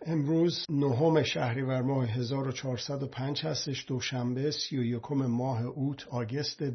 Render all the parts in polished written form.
امروز 9 شهریور ماه 1405 هستش، دوشنبه 31 ماه اوت آگست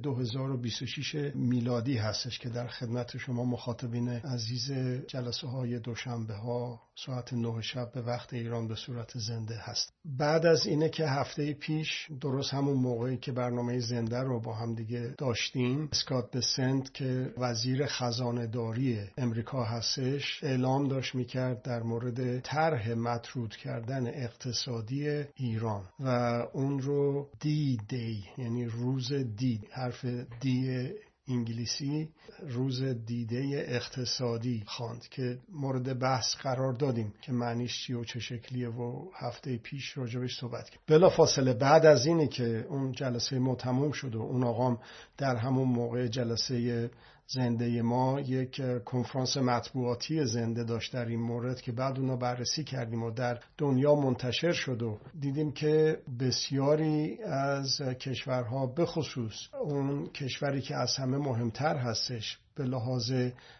2026 میلادی هستش که در خدمت شما مخاطبین عزیز جلسه های دوشنبه ها ساعت 9 شب به وقت ایران به صورت زنده هست. بعد از اینه که هفته پیش درست همون موقعی که برنامه زنده رو با هم دیگه داشتیم، اسکات بسنت که وزیر خزانه داری امریکا هستش اعلام داشت میکرد در مورد طرح مطرود کردن اقتصادی ایران و اون رو دی یعنی روز دی، حرف دی انگلیسی، روز دیده اقتصادی خواند که مورد بحث قرار دادیم که معنیش چیه و چه شکلیه و هفته پیش راجبش صحبت کردیم. بلافاصله بعد از اینی که اون جلسه ما تموم شد و اون آقام در همون موقع جلسه زنده ما یک کنفرانس مطبوعاتی زنده داشت در این مورد که بعد اونو بررسی کردیم و در دنیا منتشر شد و دیدیم که بسیاری از کشورها، به خصوص اون کشوری که از همه مهمتر هستش به لحاظ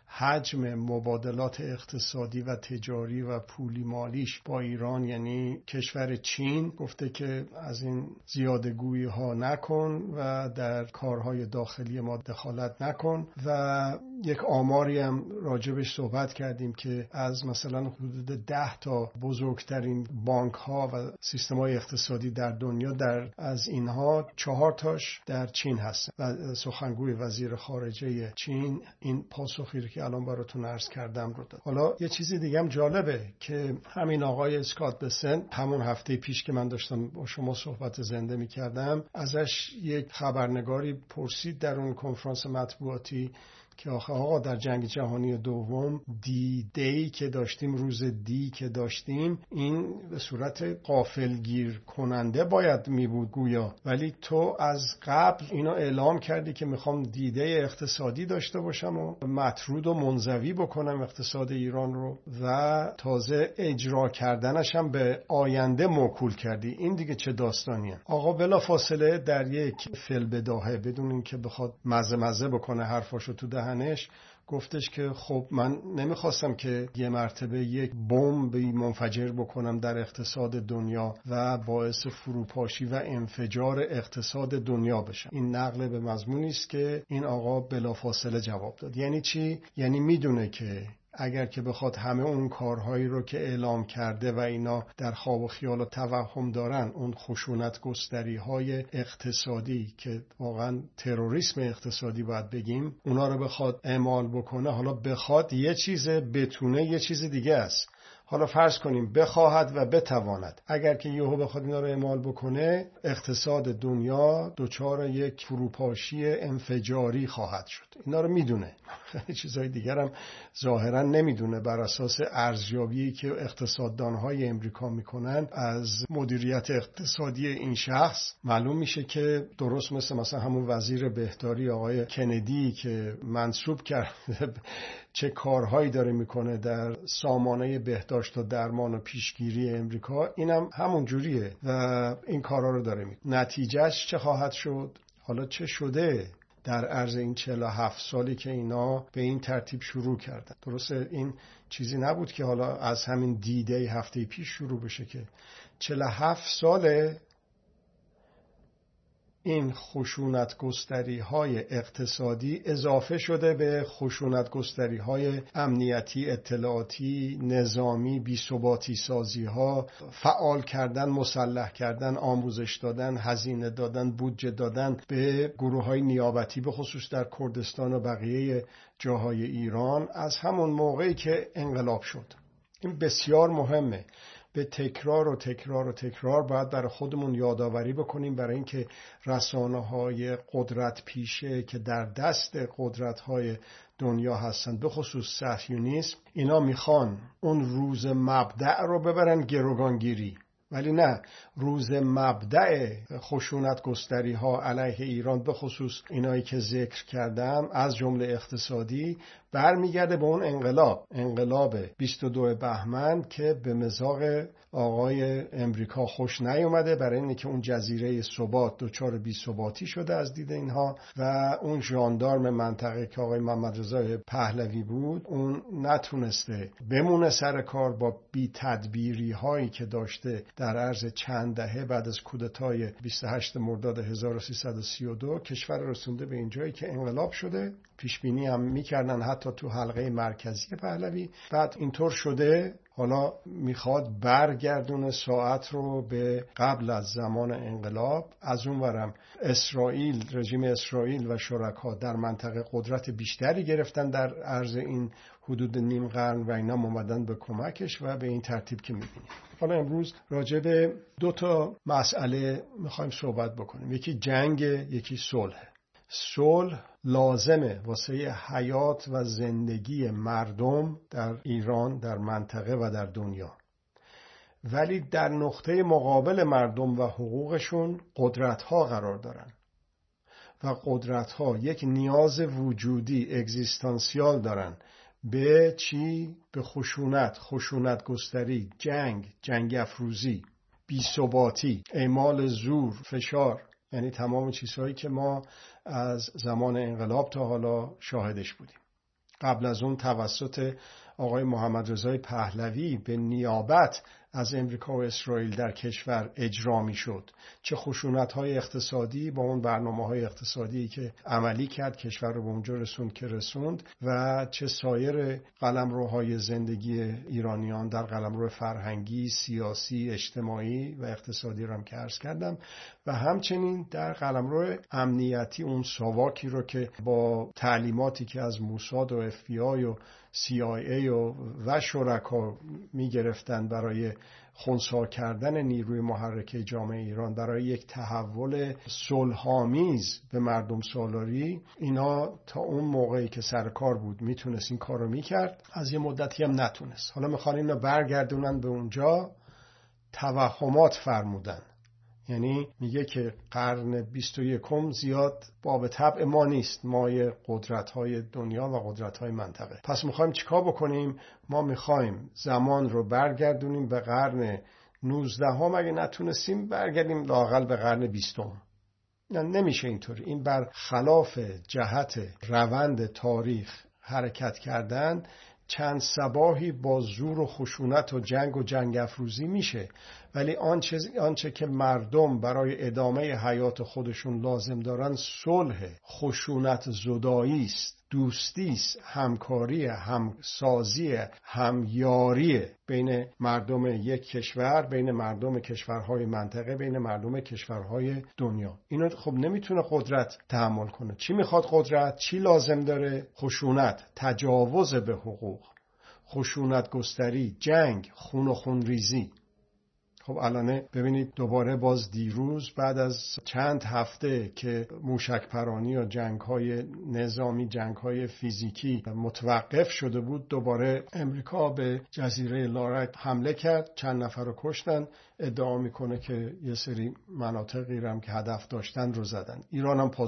حجم مبادلات اقتصادی و تجاری و پولی مالیش با ایران، یعنی کشور چین، گفته که از این زیادگویی ها نکن و در کارهای داخلی ما دخالت نکن. و یک آماری هم راجبش صحبت کردیم که از مثلا حدود 10 تا بزرگترین بانک ها و سیستم های اقتصادی در دنیا، از اینها 4 تاش در چین هست و سخنگوی وزیر خارجه چین این پاسخی که الان براتون عرض کردم رو داد. حالا یه چیزی دیگه هم جالبه که همین آقای اسکات بسنت همون هفته پیش که من داشتم با شما صحبت زنده می‌کردم، ازش یک خبرنگاری پرسید در اون کنفرانس مطبوعاتی که آقا در جنگ جهانی دوم دی که داشتیم، روز دی که داشتیم، این به صورت غافلگیر کننده باید می بود گویا، ولی تو از قبل اینو اعلام کردی که میخوام دیده اقتصادی داشته باشم و مطرود و منزوی بکنم اقتصاد ایران رو و تازه اجرا کردنش هم به آینده موکول کردی. این دیگه چه داستانیه؟ آقا بلافاصله در یک فی‌البداهه بدون اینکه بخواد مزه بکنه حرفاشو تو دهنش، گفتش که خب من نمیخواستم که یه مرتبه یک بمبی منفجر بکنم در اقتصاد دنیا و باعث فروپاشی و انفجار اقتصاد دنیا بشم. این نقل به مضمونی است که این آقا بلافاصله جواب داد. یعنی چی؟ یعنی میدونه که اگر که بخواد همه اون کارهایی رو که اعلام کرده و اینا در خواب و خیال و توهم دارن، اون خشونت گستری های اقتصادی که واقعا تروریسم اقتصادی باید بگیم، اونا رو بخواد اعمال بکنه، حالا بخواد یه چیز، بتونه یه چیز دیگه است. حالا فرض کنیم بخواهد و بتواند، اگر که یهو بخواد اینا رو اعمال بکنه، اقتصاد دنیا دچار یک فروپاشی انفجاری خواهد شد. اینا رو میدونه. چیزهای دیگر هم ظاهرا نمیدونه. بر اساس ارزیابی که اقتصاددانهای امریکا میکنن از مدیریت اقتصادی این شخص، معلوم میشه که درست مثلا همون وزیر بهداری آقای کندی که منسوب کرد چه کارهایی داره میکنه در سامانه بهداشت و درمان و پیشگیری امریکا، اینم همون جوریه و این کارها رو داره میکنه. نتیجهش چه خواهد شد؟ حالا چه شده در عرض این 47 سالی که اینا به این ترتیب شروع کردن؟ درسته این چیزی نبود که حالا از همین دیده هفته پیش شروع بشه، که 47 ساله این خشونت گستری های اقتصادی اضافه شده به خشونت گستری های امنیتی، اطلاعاتی، نظامی، بی‌ثباتی سازی ها، فعال کردن، مسلح کردن، آموزش دادن، هزینه دادن، بودجه دادن به گروه های نیابتی، به خصوص در کردستان و بقیه جاهای ایران از همون موقعی که انقلاب شد. این بسیار مهمه. به تکرار و تکرار و تکرار باید برای خودمون یادآوری بکنیم، برای اینکه رسانه‌های قدرت پیشه که در دست قدرت‌های دنیا هستن، به خصوص صهیونیسم، اینا میخوان اون روز مبدأ رو ببرن گروگانگیری، ولی نه، روز مبدأ خشونت گستری ها علیه ایران، به خصوص اینایی که ذکر کردم از جمله اقتصادی، برمیگرده به اون انقلاب 22 بهمن که به مذاق آقای امریکا خوش نیومده، برای اینه که اون جزیره ثبات دچار بی‌ثباتی شده از دید اینها و اون ژاندارم منطقه که آقای محمد رضا پهلوی بود اون نتونسته بمونه سر کار با بی‌تدبیری هایی که داشته در عرض چند دهه بعد از کودتای 28 مرداد 1332 کشور رسونده به اینجایی که انقلاب شده. پیش بینی هم میکردن حتی تو حلقه مرکزی پهلوی. بعد اینطور شده حالا میخواد برگردونه ساعت رو به قبل از زمان انقلاب. از اون ورم اسرائیل، رژیم اسرائیل و شرکا در منطقه قدرت بیشتری گرفتن در عرض این حدود نیم قرن و اینا اومدن به کمکش و به این ترتیب که میبینیم. حالا امروز راجع به 2 مسئله میخوایم صحبت بکنیم. یکی جنگ، یکی صلح. صلح لازمه واسه حیات و زندگی مردم در ایران، در منطقه و در دنیا، ولی در نقطه مقابل مردم و حقوقشون قدرت‌ها قرار دارن و قدرت‌ها یک نیاز وجودی اگزیستانسیال دارن به چی؟ به خشونت گستری، جنگ افروزی، بی‌ثباتی، اعمال زور، فشار، یعنی تمام چیزهایی که ما از زمان انقلاب تا حالا شاهدش بودیم. قبل از اون توسط آقای محمد رضا پهلوی به نیابت از امریکا و اسرائیل در کشور اجرا می شد. چه خشونت‌های اقتصادی با اون برنامه‌های اقتصادی که عملی کرد کشور رو به اونجا رسوند که رسوند و چه سایر قلمروهای زندگی ایرانیان در قلمرو فرهنگی، سیاسی، اجتماعی و اقتصادی رو هم که عرض کردم و همچنین در قلمرو امنیتی اون ساواکی رو که با تعلیماتی که از موساد و FBI و CIA و شرکا می گرفتن برای خنثی کردن نیروی محرکه جامعه ایران برای یک تحول صلح‌آمیز به مردم سالاری، اینا تا اون موقعی که سر کار بود میتونست این کارو میکرد، از یه مدتی هم نتونست. حالا میخوان اینو برگردونن به اونجا. توهمات فرمودن، یعنی میگه که قرن 21 زیاد باب طبع ما نیست، مای قدرت‌های دنیا و قدرت‌های منطقه. پس میخوایم چیکار بکنیم؟ ما میخوایم زمان رو برگردونیم به قرن 19 اگه نتونستیم برگردیم لااقل به قرن 20. نمیشه اینطوری. این بر خلاف جهت روند تاریخ حرکت کردن چند صباحی با زور و خشونت و جنگ افروزی میشه، ولی آنچه که مردم برای ادامه حیات خودشون لازم دارن صلح، خشونت زدایی است، دوستی است، همکاری، همسازی، همیاری بین مردم یک کشور، بین مردم کشورهای منطقه، بین مردم کشورهای دنیا. اینو خب نمیتونه قدرت تحمل کنه. چی میخواد قدرت؟ چی لازم داره؟ خشونت، تجاوز به حقوق، خشونت گستری، جنگ، خون و خونریزی. خب الان ببینید دوباره باز دیروز بعد از چند هفته که موشک پرانی و جنگ‌های نظامی، جنگ‌های فیزیکی متوقف شده بود، دوباره امریکا به جزیره لارک حمله کرد، چند نفر رو کشتن. ادعا میکنه که یه سری مناطقی رو هم که هدف داشتن رو زدن. ایران هم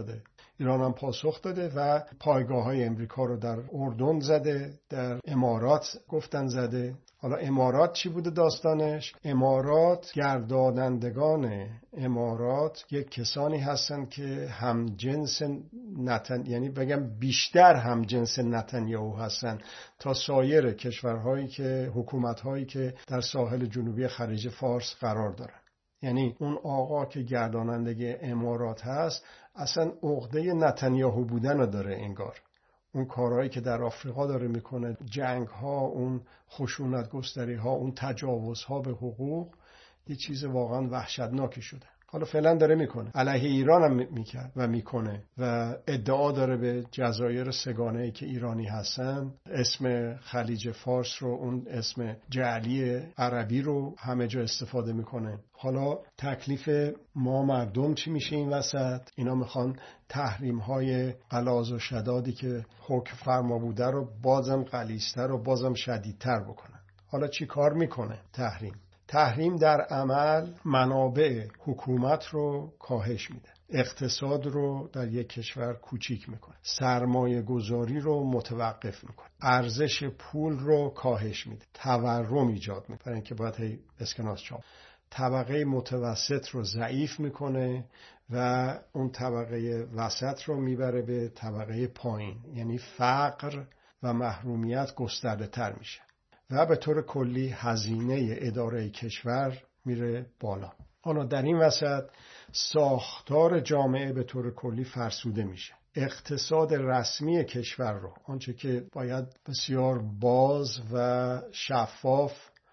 پاسخ داده و پایگاه‌های امریکا رو در اردن زده، در امارات گفتن زده. حالا امارات چی بوده داستانش؟ امارات، گردانندگان امارات یک کسانی هستن که همجنس یعنی بگم بیشتر همجنس نتانیاهو هستن تا سایر کشورهایی که حکومت‌هایی که در ساحل جنوبی خلیج فارس قرار دارن. یعنی اون آقا که گرداننده امارات هست اصلا عقده نتانیاهو بودن رو داره انگار. اون کارهایی که در آفریقا داره میکنه، جنگ ها، اون خشونت گستری ها، اون تجاوز ها به حقوق، یه چیز واقعا وحشتناکی شده. حالا فعلا داره میکنه، علیه ایران هم میکرد و میکنه و ادعا داره به جزایر سگانه‌ای که ایرانی هستن اسم خلیج فارس رو، اون اسم جعلی عربی رو همه جا استفاده میکنه. حالا تکلیف ما مردم چی میشه این وسط؟ اینا میخوان تحریم های غلاظ و شدادی که حکم فرما بوده رو بازم غلیظ‌تر و بازم شدیدتر بکنن. حالا چی کار میکنه تحریم در عمل منابع حکومت رو کاهش میده. اقتصاد رو در یک کشور کوچیک میکنه، سرمایه گذاری رو متوقف میکنه، ارزش پول رو کاهش میده، تورم ایجاد میکنه برای اینکه باید هی اسکناس چاپ، طبقه متوسط رو ضعیف میکنه و اون طبقه وسط رو میبره به طبقه پایین، یعنی فقر و محرومیت گسترده تر میشه و به طور کلی هزینه اداره کشور میره بالا. حالا در این وسط ساختار جامعه به طور کلی فرسوده میشه. اقتصاد رسمی کشور رو، آنچه که باید بسیار باز و شفاف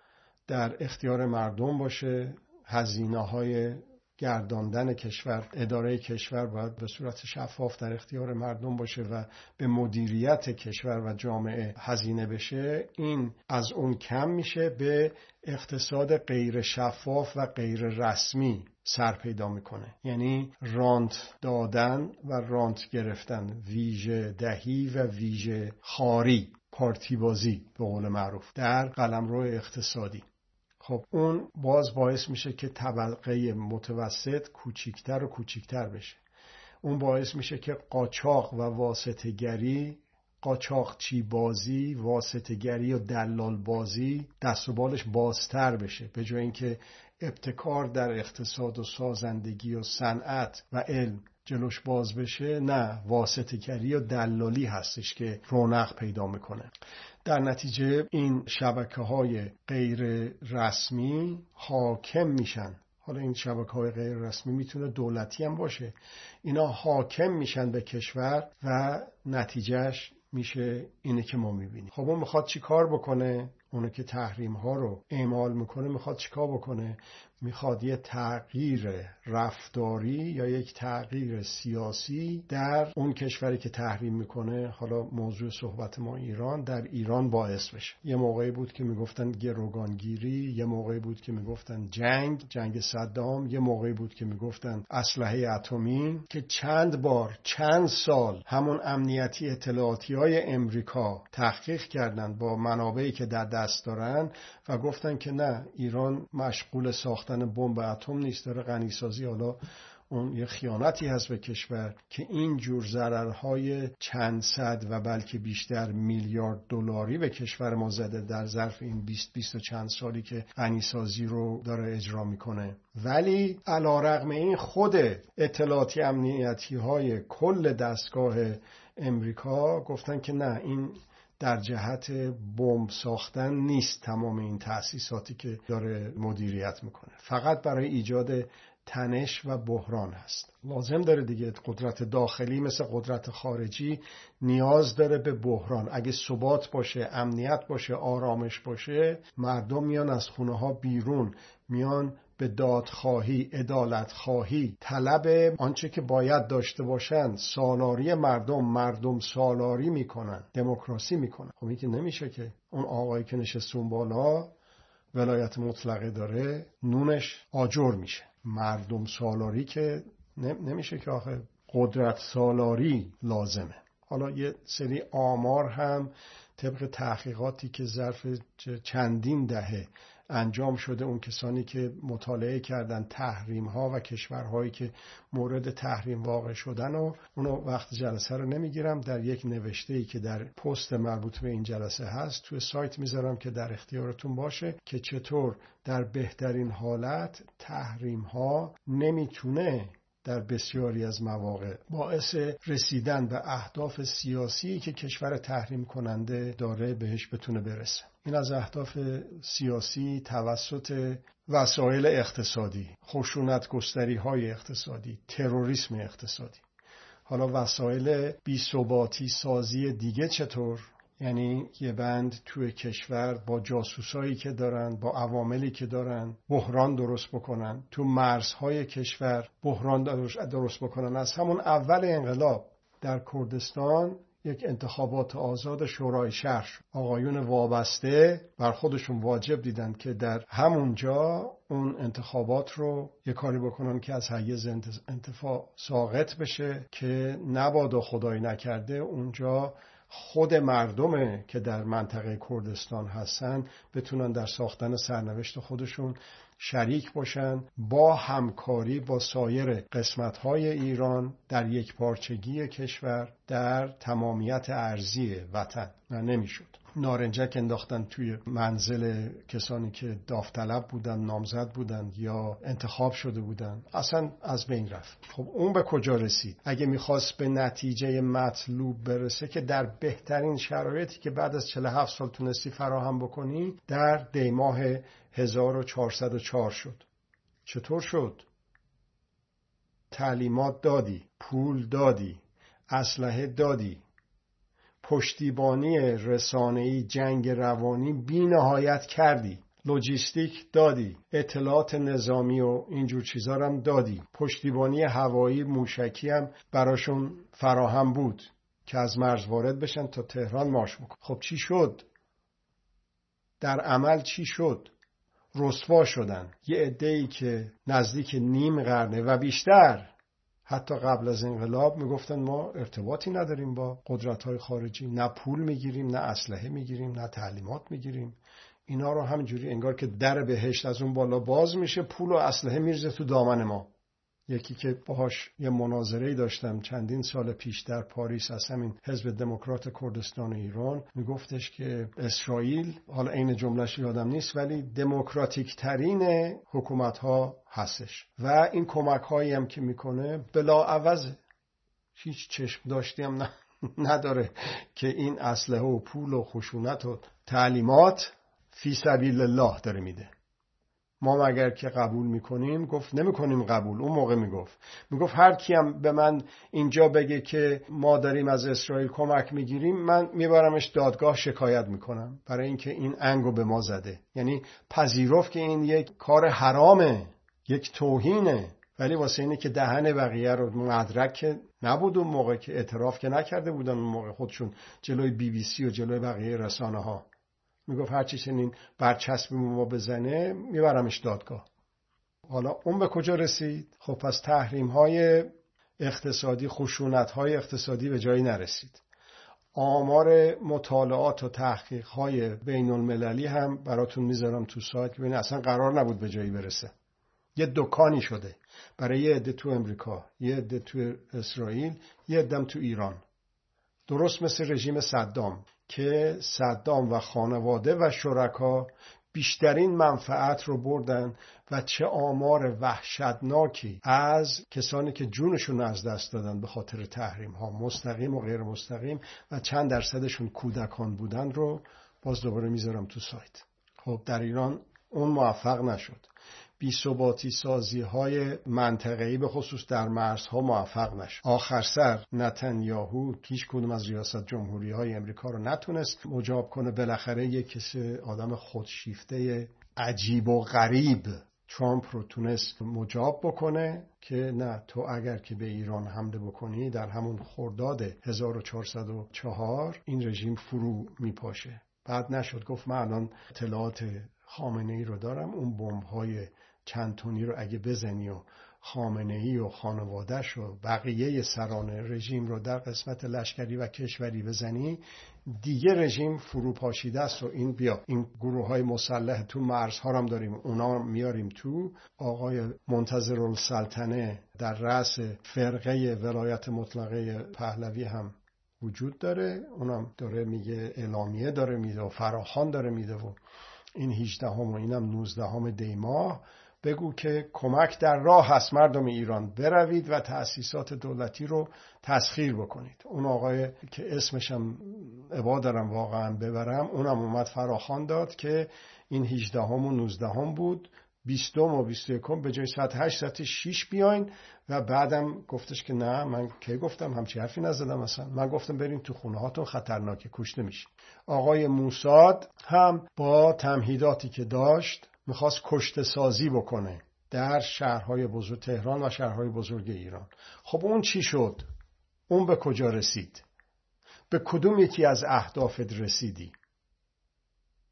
در اختیار مردم باشه، هزینه‌های گرداندن کشور، اداره کشور باید به صورت شفاف در اختیار مردم باشه و به مدیریت کشور و جامعه هزینه بشه، این از اون کم میشه، به اقتصاد غیر شفاف و غیر رسمی سر پیدا میکنه، یعنی رانت دادن و رانت گرفتن، ویژه دهی و ویژه خواری، پارتی بازی به قول معروف در قلمرو اقتصادی. خب اون باعث میشه که طبقه متوسط کوچیکتر و کوچیکتر بشه. اون باعث میشه که قاچاق و واسطه‌گری، قاچاقچی بازی، واسطه‌گری و دلال بازی دست و بالش بازتر بشه. به جای اینکه ابتکار در اقتصاد و سازندگی و صنعت و علم جلوش باز بشه، نه، واسطه‌گری و دلالی هستش که رونق پیدا میکنه. در نتیجه این شبکه‌های غیر رسمی حاکم میشن. حالا این شبکه‌های غیر رسمی میتونه دولتی هم باشه، اینا حاکم میشن به کشور و نتیجهش میشه اینه که ما میبینیم. خب اون میخواد چی کار بکنه؟ اونه که تحریم ها رو اعمال میکنه میخواد چی کار بکنه؟ میخواد یه تغییر رفتاری یا یک تغییر سیاسی در اون کشوری که تحریم میکنه. حالا موضوع صحبت ما ایران، در ایران باعث بشه. یه موقعی بود که میگفتن گروگانگیری، یه موقعی بود که میگفتن جنگ صدام، یه موقعی بود که میگفتن اسلحه اتمی، که چند سال همون امنیتی اطلاعاتی های امریکا تحقیق کردن با منابعی که در دست دارن و گفتن که نه، ایران مشغول ساختن بمب اتم نیست، داره غنیسازی. حالا اون یه خیانتی هست به کشور که این جور ضررهای چند صد و بلکه بیشتر میلیارد دلاری به کشور ما زده در ظرف این 20 و چند سالی که غنیسازی رو داره اجرا میکنه. ولی علیرغم این خود اطلاعاتی امنیتی های کل دستگاه امریکا گفتن که نه، این در جهت بمب ساختن نیست. تمام این تأسیساتی که داره مدیریت میکنه فقط برای ایجاد تنش و بحران هست. لازم داره دیگه، قدرت داخلی مثل قدرت خارجی نیاز داره به بحران. اگه ثبات باشه، امنیت باشه، آرامش باشه، مردم میان از خونه ها بیرون، میان به دادخواهی، عدالتخواهی، طلب آنچه که باید داشته باشن، سالاری مردم سالاری میکنن، دموکراسی میکنن. خب این که نمیشه که اون آقایی که نشستون بالا ولایت مطلقه داره نونش آجر میشه. مردم سالاری که نمیشه که، آخه قدرت سالاری لازمه. حالا یه سری آمار هم طبق تحقیقاتی که ظرف چندین دهه انجام شده، اون کسانی که مطالعه کردن تحریم ها و کشورهایی که مورد تحریم واقع شدن، و اونو وقت جلسه رو نمیگیرم، در یک نوشته‌ای که در پست مربوط به این جلسه هست توی سایت میذارم که در اختیارتون باشه، که چطور در بهترین حالت تحریم ها نمیتونه در بسیاری از مواقع باعث رسیدن به اهداف سیاسی که کشور تحریم کننده داره بهش بتونه برسه. این از اهداف سیاسی توسط وسایل اقتصادی، خشونت گستری های اقتصادی، تروریسم اقتصادی. حالا وسایل بی‌ثباتی سازی دیگه چطور؟ یعنی یه بند توی کشور با جاسوسایی که دارن، با عواملی که دارن، بحران درست بکنن، تو مرزهای کشور بحران درست بکنن. از همون اول انقلاب در کردستان یک انتخابات آزاد شورای شهر، آقایون وابسته بر خودشون واجب دیدن که در همونجا اون انتخابات رو یه کاری بکنن که از حیز انتفاع ساقط بشه، که نبادا خدای نکرده اونجا خود مردم که در منطقه کردستان هستن بتونن در ساختن سرنوشت خودشون شریک باشن، با همکاری با سایر قسمت‌های ایران در یک پارچگی کشور در تمامیت ارضی وطن. نمیشد. نارنجک انداختن توی منزل کسانی که داوطلب بودن، نامزد بودن یا انتخاب شده بودن، اصلا از بین رفت. خب اون به کجا رسید؟ اگه میخواست به نتیجه مطلوب برسه که در بهترین شرایطی که بعد از 47 سال تونستی فراهم بکنی، در دیماه 1404 شد. چطور شد؟ تعلیمات دادی، پول دادی، اسلحه دادی، پشتیبانی رسانه‌ای، جنگ روانی بی نهایت کردی، لوجیستیک دادی، اطلاعات نظامی و اینجور چیزا هم دادی، پشتیبانی هوایی موشکی هم براشون فراهم بود که از مرز وارد بشن تا تهران مارش بکن. خب چی شد؟ در عمل چی شد؟ رسوا شدن. یه عده‌ای که نزدیک نیم قرنه و بیشتر حتی قبل از انقلاب میگفتن ما ارتباطی نداریم با قدرت‌های خارجی، نه پول میگیریم، نه اسلحه میگیریم، نه تعلیمات میگیریم. اینا رو همینجوری انگار که در بهشت از اون بالا باز میشه، پول و اسلحه میرزه تو دامن ما. یکی که باهاش یه مناظره‌ای داشتم چندین سال پیش در پاریس از همین حزب دموکرات کردستان ایران، میگفتش که اسرائیل، حالا عین جمله‌اش یادم نیست، ولی دموکراتیک ترین حکومت‌ها هستش و این کمک‌هایی هم که میکنه بلاعوض، هیچ چشم داشتی هم نداره که این اسلحه و پول و خشونت و تعلیمات فی سبیل الله داره میده. ما مگر که قبول میکنیم؟ گفت نمیکنیم قبول. اون موقع میگفت هر کیم به من اینجا بگه که ما داریم از اسرائیل کمک میگیریم، من میبرمش دادگاه شکایت میکنم، برای اینکه این انگو به ما زده. یعنی پذیرفت که این یک کار حرامه، یک توهینه، ولی واسه اینه که دهن بقیه رو، مدرک که نبود اون موقع، که اعتراف که نکرده بودن اون موقع خودشون جلوی BBC و جلوی بقیه رسانه ها، میگفت هرچی چنین برچسبی ما بزنه میبرمش دادگاه. حالا اون به کجا رسید؟ خب پس تحریم های اقتصادی، خشونت های اقتصادی به جایی نرسید. آمار مطالعات و تحقیق های بین المللی هم براتون میذارم تو سایت که ببینید اصلا قرار نبود به جایی برسه. یه دکانی شده برای یه عده تو امریکا، یه عده تو اسرائیل، یه عده تو ایران. درست مثل رژیم صدام که صدام و خانواده و شرکا بیشترین منفعت رو بردن و چه آمار وحشتناکی از کسانی که جونشون از دست دادن به خاطر تحریم ها، مستقیم و غیر مستقیم، و چند درصدشون کودکان بودن رو باز دوباره میذارم تو سایت. خب در ایران اون موفق نشد. بی‌ثباتی سازی های منطقه‌ای به خصوص در مرزها موفق نشد. آخر سر نتانیاهو هیچ کدوم از ریاست جمهوری های امریکا رو نتونست مجاب کنه. بالاخره یک کسی آدم خودشیفته عجیب و غریب ترامپ رو تونست مجاب بکنه که نه، تو اگر که به ایران حمله بکنی در همون خرداد 1404 این رژیم فرو میپاشه. بعد نشد. گفت من الان اطلاعات خامنه‌ای رو دارم، اون بمب‌های چند تونی رو اگه بزنی و خامنه‌ای و خانواده‌اش و بقیه سران رژیم رو در قسمت لشکری و کشوری بزنی، دیگه رژیم فروپاشیده است و این گروه‌های مسلح تو مرزها هم داریم، اونا میاریم تو. آقای منتظرالسلطنه در رأس فرقه ولایت مطلقه پهلوی هم وجود داره، اونم داره میگه اعلامیه داره میده و فراخوان داره میده و این 18 و اینم 19 دیماه بگو که کمک در راه هست، مردم ایران بروید و تأسیسات دولتی رو تسخیر بکنید. اون آقای که اسمشم ابا دارم واقعا ببرم، اونم اومد فراخوان داد که این 18 و 19 بود، 20 و 21 به جای ساعت 8 ساعت 6 بیاین. و بعدم گفتش که نه، من کی گفتم، همچی حرفی نزدم اصلا، من گفتم برین تو خونه هاتون، خطرناکه، کشته میشین. آقای موساد هم با تمهیداتی که داشت میخواست کشته سازی بکنه در شهرهای بزرگ تهران و شهرهای بزرگ ایران. خب اون چی شد؟ اون به کجا رسید؟ به کدوم یکی از اهدافت رسیدی؟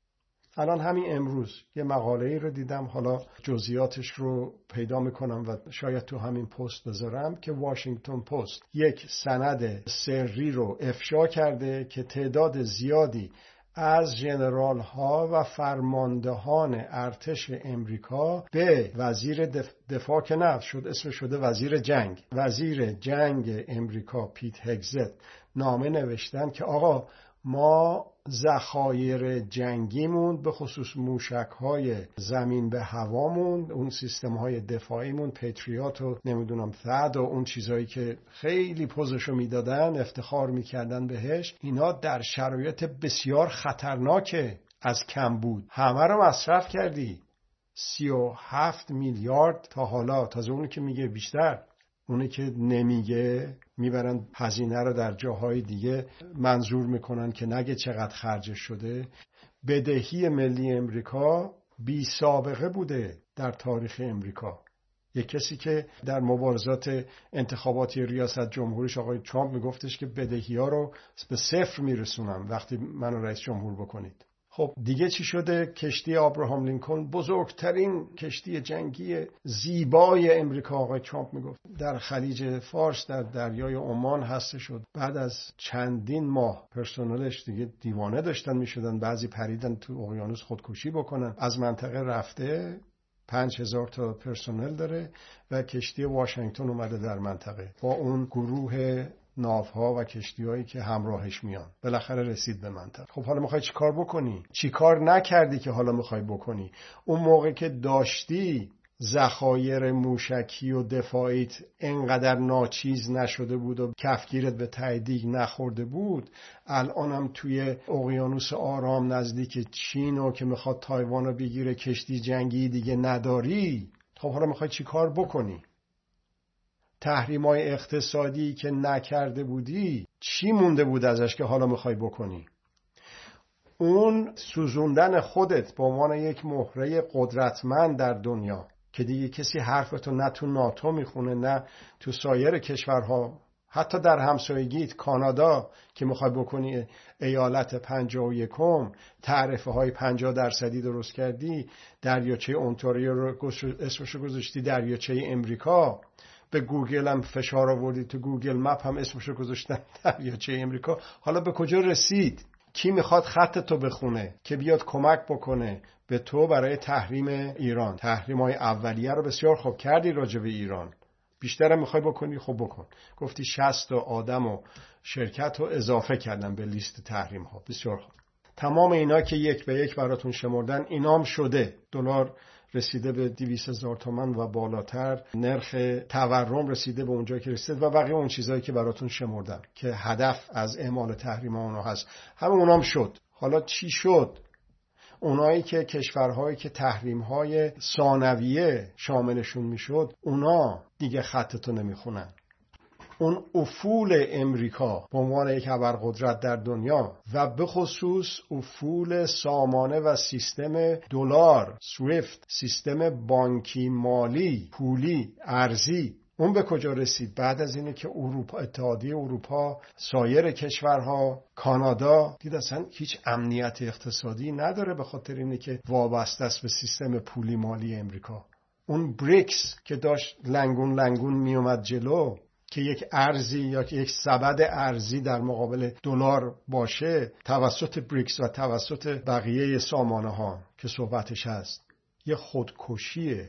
الان همین امروز یه مقاله‌ای رو دیدم، حالا جزئیاتش رو پیدا میکنم و شاید تو همین پست بذارم، که واشنگتن پست یک سند سری رو افشا کرده که تعداد زیادی از ژنرال ها و فرماندهان ارتش امریکا به وزیر دفاع که نه شد اسمش شده وزیر جنگ امریکا پیت هگزت نامه نوشتن که آقا ما ذخایر جنگیمون به خصوص موشک‌های زمین به هوامون، اون سیستم‌های دفاعیمون، پتریات و نمیدونم ثد و اون چیزایی که خیلی پوزشو میدادن، افتخار میکردن بهش، اینا در شرایط بسیار خطرناک از کم بود همه رو مصرف کردی. 37 میلیارد تا حالا، تازه اونی که میگه بیشتر، اونی که نمیگه میبرن هزینه رو در جاهای دیگه منظور میکنن که نگه چقدر خرج شده. بدهی ملی امریکا بی سابقه بوده در تاریخ امریکا. یک کسی که در مبارزات انتخاباتی ریاست جمهوریش آقای ترامپ میگفتش که بدهی ها رو به صفر میرسونم وقتی منو رئیس جمهور بکنید. خب دیگه چی شده؟ کشتی ابراهام لینکلن، بزرگترین کشتی جنگی زیبای امریکا، آقای ترامپ میگفت در خلیج فارس در دریای عمان هسته شد. بعد از چندین ماه پرسنلش دیگه دیوانه داشتن میشدن، بعضی پریدن تو اقیانوس خودکشی بکنن. از منطقه رفته، 5000 تا پرسنل داره و کشتی واشنگتن اومده در منطقه با اون گروه ناوها و کشتی‌هایی که همراهش میان. بالاخره رسید به منطقه. خب حالا میخوای چی کار بکنی؟ چی کار نکردی که حالا میخوای بکنی؟ اون موقع که داشتی ذخایر موشکی و دفاعیت انقدر ناچیز نشده بود و کفگیرت به تهدید نخورده بود، الانم توی اقیانوس آرام نزدیک چین و که میخواد تایوان رو بگیره کشتی جنگی دیگه نداری. خب حالا میخوای چی کار بکنی؟ تحریم‌های اقتصادی که نکرده بودی چی مونده بود ازش که حالا میخوای بکنی؟ اون سوزوندن خودت به عنوان یک مهره قدرتمند در دنیا که دیگه کسی حرفتو نه تو ناتو میخونه نه تو سایر کشورها، حتی در همسایگیت کانادا که میخوای بکنی ایالت 51م، تعرفه های 50% درست کردی، دریاچه اونتاریو رو اسمشو گذاشتی دریاچه امریکا، به گوگل هم فشار آوردی، تو گوگل مپ هم اسمشو گذاشتن دریاچه امریکا. حالا به کجا رسید؟ کی میخواد خطتو بخونه که بیاد کمک بکنه به تو برای تحریم ایران؟ تحریم‌های اولیه رو بسیار خوب کردی راجع به ایران، بیشترم میخوای بکنی، خب بکن. گفتی 60 آدم و شرکت رو اضافه کردن به لیست تحریم ها، بسیار خوب. تمام اینا که یک به یک براتون شمردن اینام شده. دلار رسیده به 200,000 تومان و بالاتر، نرخ تورم رسیده به اونجایی که رسید و بقیه اون چیزایی که براتون شمردم که هدف از اعمال تحریم اونها هست، همه اونام شد. حالا چی شد؟ اونایی که کشورهایی که تحریم‌های ثانویه شاملشون میشد، اونا دیگه خطتو نمیخونن. اون افول امریکا به عنوان یک ابرقدرت در دنیا و به خصوص افول سامانه و سیستم دلار، سویفت، سیستم بانکی مالی، پولی، ارزی، اون به کجا رسید؟ بعد از اینه که اروپا، اتحادیه اروپا، سایر کشورها، کانادا دید اصلا هیچ امنیت اقتصادی نداره به خاطر اینه که وابسته است به سیستم پولی مالی امریکا. اون بریکس که داشت لنگون می اومد جلو که یک ارزی یا یک سبد ارزی در مقابل دلار باشه، توسط بریکس و توسط بقیه سامانه ها که صحبتش هست، یه خودکشی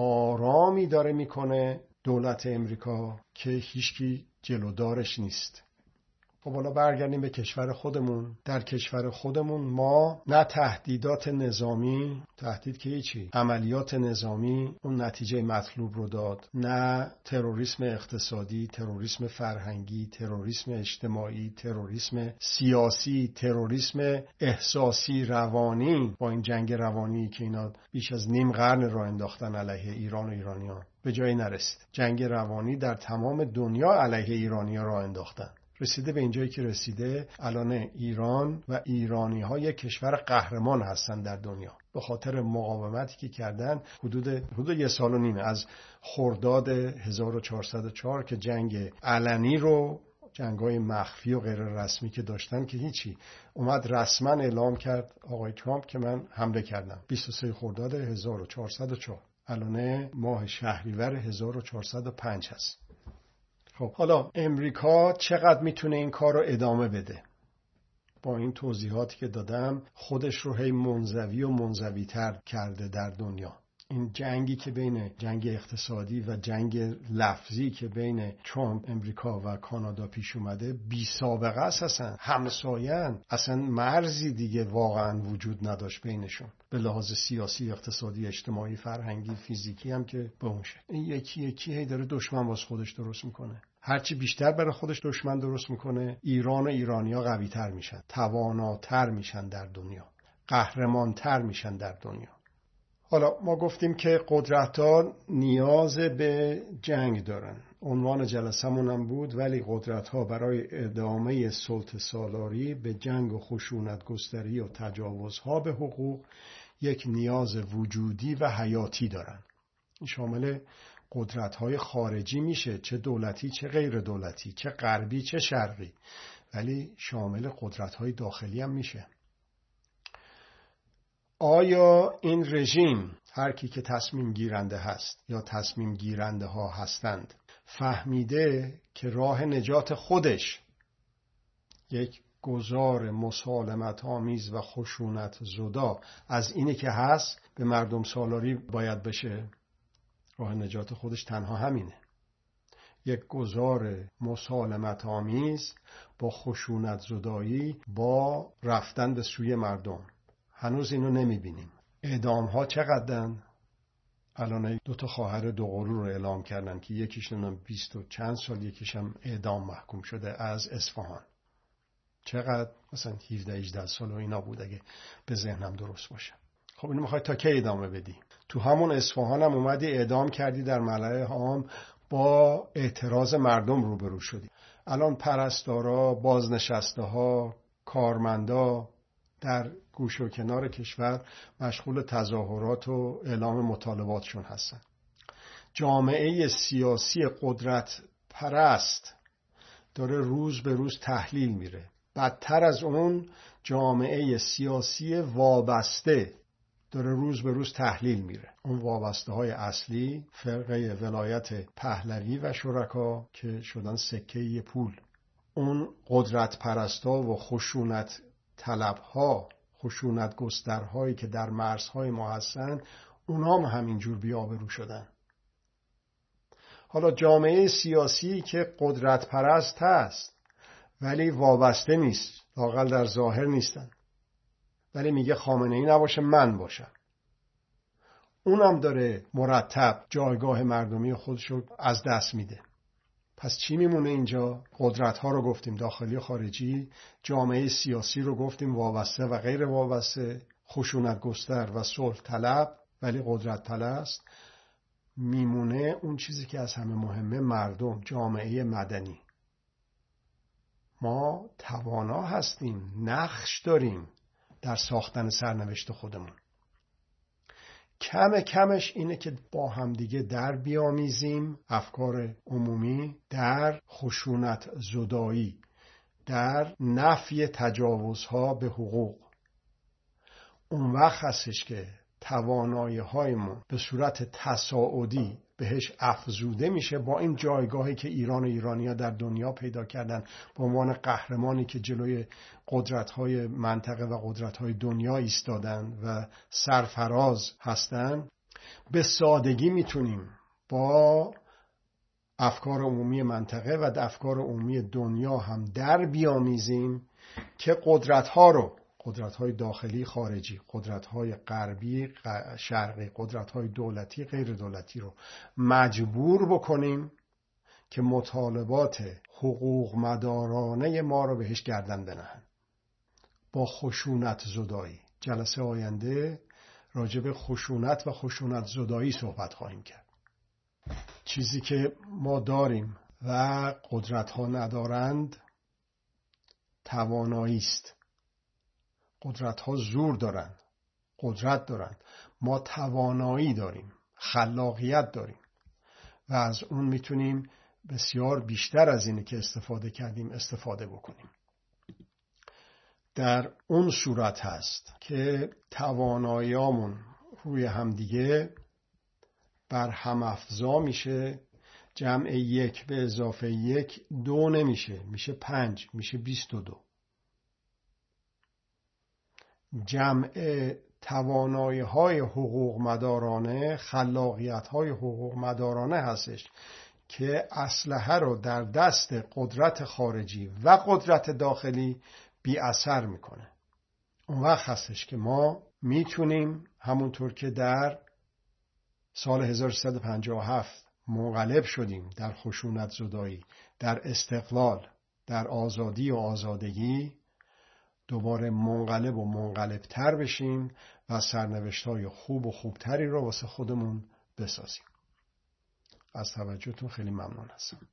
آرامی داره میکنه دولت امریکا که هیچکی جلودارش نیست. خب حالا برگردیم به کشور خودمون. در کشور خودمون ما نه تهدیدات نظامی، تهدید که هیچی، عملیات نظامی اون نتیجه مطلوب رو داد، نه تروریسم اقتصادی، تروریسم فرهنگی، تروریسم اجتماعی، تروریسم سیاسی، تروریسم احساسی روانی، با این جنگ روانی که اینا بیش از نیم قرن راه انداختن علیه ایران و ایرانیان به جایی نرسید. جنگ روانی در تمام دنیا علیه ایرانیان راه انداختن، رسیده به اینجایی که رسیده. الان ایران و ایرانی ها یک کشور قهرمان هستن در دنیا به خاطر مقاومتی که کردن حدود 1.5 سال از خرداد 1404 که جنگ علنی رو جنگ‌های مخفی و غیر رسمی که داشتن که هیچی، اومد رسما اعلام کرد آقای ترامپ که من حمله کردم. 23 خرداد 1404 الان ماه شهریور 1405 هست. خب حالا امریکا چقدر میتونه این کار رو ادامه بده؟ با این توضیحاتی که دادم خودش رو هی منزوی و منزوی‌تر کرده در دنیا. این جنگی که بین جنگ اقتصادی و جنگ لفظی که بین ترامپ، امریکا و کانادا پیش اومده بی سابقه است، اصلا همساین، اصلا مرزی دیگه واقعا وجود نداشت بینشون به لحاظ سیاسی، اقتصادی، اجتماعی، فرهنگی، فیزیکی هم که به اون شکل. این یکی یکی هی داره دشمن واسه خودش درست میکنه. هرچی بیشتر برای خودش دشمن درست میکنه، ایران و ایرانیا قوی تر میشن، تواناتر میشن در دنیا، قهرمانتر میشن در دنیا. حالا ما گفتیم که قدرت‌ها نیاز به جنگ دارن. عنوان جلسمون هم بود ولی قدرت‌ها برای ادامه سلطه سالاری به جنگ و خشونت گستری و تجاوزها به حقوق یک نیاز وجودی و حیاتی دارن. این شامل قدرت‌های خارجی میشه، چه دولتی چه غیر دولتی، چه غربی چه شرقی، ولی شامل قدرت‌های داخلی هم میشه. آیا این رژیم، هر کی که تصمیم گیرنده هست یا تصمیم گیرنده ها هستند، فهمیده که راه نجات خودش یک گذار مسالمت آمیز و خشونت زدا از اینی که هست به مردم سالاری باید بشه؟ راه نجات خودش تنها همینه، یک گذار مسالمت آمیز با خشونت زدایی، با رفتن به سوی مردم. هنوز اینو نمیبینیم. اعدام ها چقدرن؟ الان 2 خواهر دوقلو رو اعلام کردن که یکیشون 20 و چند سال، یکیشم اعدام محکوم شده از اصفهان. چقدر؟ مثلا 17-18 سال و اینا بود اگه به ذهنم درست باشه. خب اینو میخوای تا کی ادامه بدی؟ تو همون اصفهان هم اومدی اعدام کردی، در ملأ عام با اعتراض مردم روبرو شدی. الان پرستارا، بازنشسته ها، کارمندا در گوش و کنار کشور مشغول تظاهرات و اعلام مطالباتشون هستن. جامعه سیاسی قدرت پرست داره روز به روز تحلیل میره. بدتر از اون جامعه سیاسی وابسته داره روز به روز تحلیل میره. اون وابسته های اصلی فرقه ولایت پهلوی و شرکا که شدن سکه پول. اون قدرت پرستا و خشونت طلبها، خشونت گسترهایی که در مرزهای ما هستن، اونا هم همینجور بی‌آبرو شدن. حالا جامعه سیاسی که قدرت پرست هست ولی وابسته نیست، لااقل در ظاهر نیستن، ولی میگه خامنه‌ای نباشه من باشم، اونم داره مرتب جایگاه مردمی خودشو از دست میده. پس چی میمونه اینجا؟ قدرت ها رو گفتیم، داخلی و خارجی. جامعه سیاسی رو گفتیم، وابسته و غیر وابسته، خشونت گستر و صلح طلب ولی قدرت پرست. میمونه اون چیزی که از همه مهمه، مردم، جامعه مدنی. ما توانا هستیم، نقش داریم در ساختن سرنوشت خودمون. کمش اینه که با همدیگه در بیامیزیم افکار عمومی در خشونت زدایی، در نفی تجاوزها به حقوق. اون وقت هستش که توانایی‌هایمون به صورت تصاعدی بهش افزوده میشه با این جایگاهی که ایران و ایرانی‌ها در دنیا پیدا کردن به عنوان قهرمانی که جلوی قدرت‌های منطقه و قدرت‌های دنیا ایستادن و سرفراز هستن. به سادگی میتونیم با افکار عمومی منطقه و افکار عمومی دنیا هم در بیامیزیم که قدرت‌های داخلی خارجی، قدرت‌های غربی شرقی، قدرت‌های دولتی غیر دولتی رو مجبور بکنیم که مطالبات حقوق مدارانه ما رو بهش گردن بنهن با خشونت زدایی. جلسه آینده راجع به خشونت و خشونت زدایی صحبت خواهیم کرد. چیزی که ما داریم و قدرت‌ها ندارند توانایی است. قدرت‌ها زور دارن، قدرت دارن، ما توانایی داریم، خلاقیت داریم و از اون میتونیم بسیار بیشتر از اینی که استفاده کردیم استفاده بکنیم. در اون صورت هست که تواناییامون روی همدیگه بر هم افزا میشه. جمع 1 به اضافه 1 2 نمیشه، میشه 5، میشه 22. جمع توانایی‌های حقوق مدارانه، خلاقیت‌های حقوق مدارانه هستش که اسلحه رو در دست قدرت خارجی و قدرت داخلی بی اثر میکنه. اون وقت هستش که ما میتونیم همونطور که در سال 1357 منقلب شدیم در خشونت زدایی، در استقلال، در آزادی و آزادگی، دوباره منقلب و منقلبتر بشیم و سرنوشت‌های خوب و خوبتری رو واسه خودمون بسازیم. از توجهتون خیلی ممنون هستم.